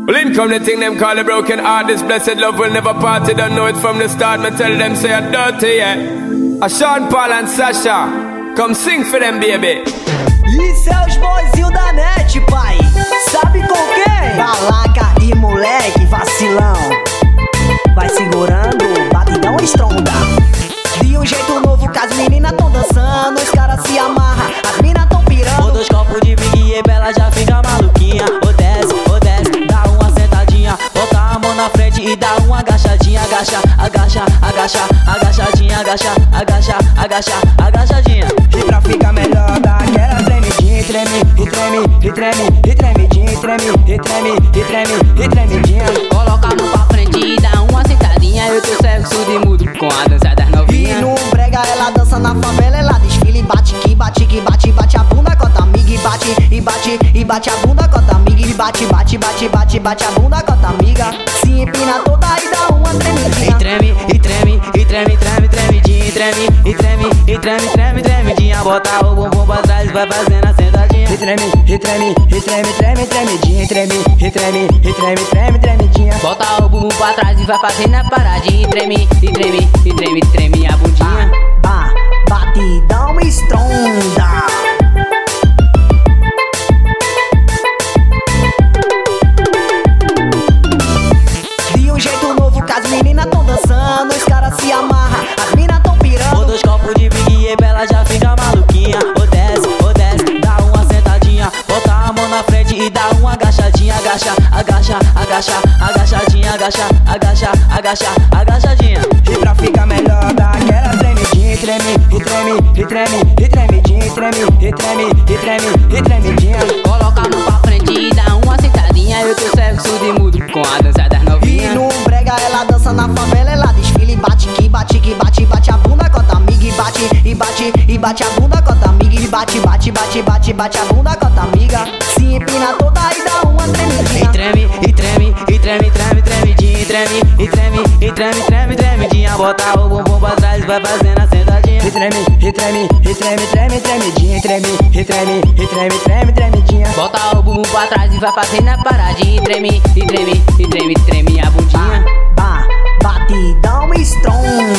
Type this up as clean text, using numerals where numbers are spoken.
Well, in come the thing them call a broken heart. This blessed love will never part. They don't know it from the start. Me tell them say I'm dirty, yeah. A Sean Paul and Sasha, come sing for them, baby. E seus boizinhos da net, pai, sabe com quem? Balaca e moleque vacilão. Vai segurando, batidão estronda. De um jeito novo que as meninas tão dançando. Os caras se amarram, as minas tão pirando. Ô, 2 copos de Big e ela já fica maluquinha. Ô desce, dá uma sentadinha. Bota a mão na frente e dá uma agachadinha. Agacha, agacha, agacha, agachadinha. Agacha, agacha, agacha, agachadinha. E pra ficar melhor dá aquela tremidinha. Treme, e treme, e treme, e tremidinha. E treme, e treme, e treme, e tremidinha. Coloca a mão pra frente e dá uma sentadinha. Eu tô cego, surdo e mudo com a dança das E novinhas. no brega ela dança na favela, ela desfila e bate que bate, que bate, bate a bunda com a amiga. E bate, e bate, e bate a bunda com a amiga. E bate, bate, bate, bate, bate a bunda com a amiga. Se empina toda e dá uma tremidinha. E treme, e treme, e treme, treme, tremidinha. E treme, e treme, e treme, treme, tremidinha. Bota o bumbum pra trás e vai fazendo a sentadinha. E treme, e treme, e treme, treme, tremidinha. E treme, e treme, e treme, treme, tremidinha. Bota o bumbum pra trás e vai fazendo a paradinha. E treme, e treme, e treme, treme a bundinha. Batidão estronda. De um jeito novo que as meninas tão dançando. Os caras se amarram, as minas tão pirando. Ô, 2 copos de Big e ela já fica maluquinha. Ô desce, dá uma sentadinha. Bota a mão na frente e dá uma agachadinha. Agacha, agacha, agacha, agachadinha. Agacha, agacha, agacha, agachadinha. E pra ficar melhor dá aquela tremidinha. E treme, e treme, e treme, e tremidinha. E treme, e treme, e treme, e tremidinha. Coloca a mão pra frente e dá uma sentadinha. Eu tô cego, surdo e mudo com a dança das E novinhas. no brega ela dança na favela, ela desfila e bate que bate, que bate, bate a bunda com a amiga. E bate, e bate, e bate a bunda com a amiga. E bate, bate, bate, bate, bate a bunda com a amiga. Se empina toda e dá uma tremidinha. E treme, e treme, e treme, treme, tremidinha. E treme, e treme, e treme, treme, tremidinha. Bota o bumbum pra trás e vai fazendo a sentadinha. E treme, e treme, e treme, treme, tremidinha. E treme, e treme, e treme, treme, tremidinha. Bota o bumbum pra trás e vai fazendo a paradinha. E treme, e treme, e treme, treme a bundinha. Batidão estronda.